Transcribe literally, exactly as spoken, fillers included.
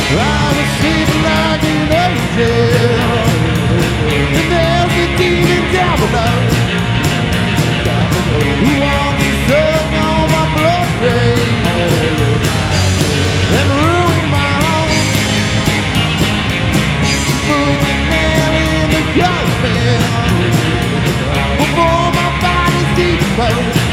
I was sleeping like an angel. And there's a demon down below who wants to suck on my blood vein and ruin my home. Put the nail in the coffin before my body's decomposed.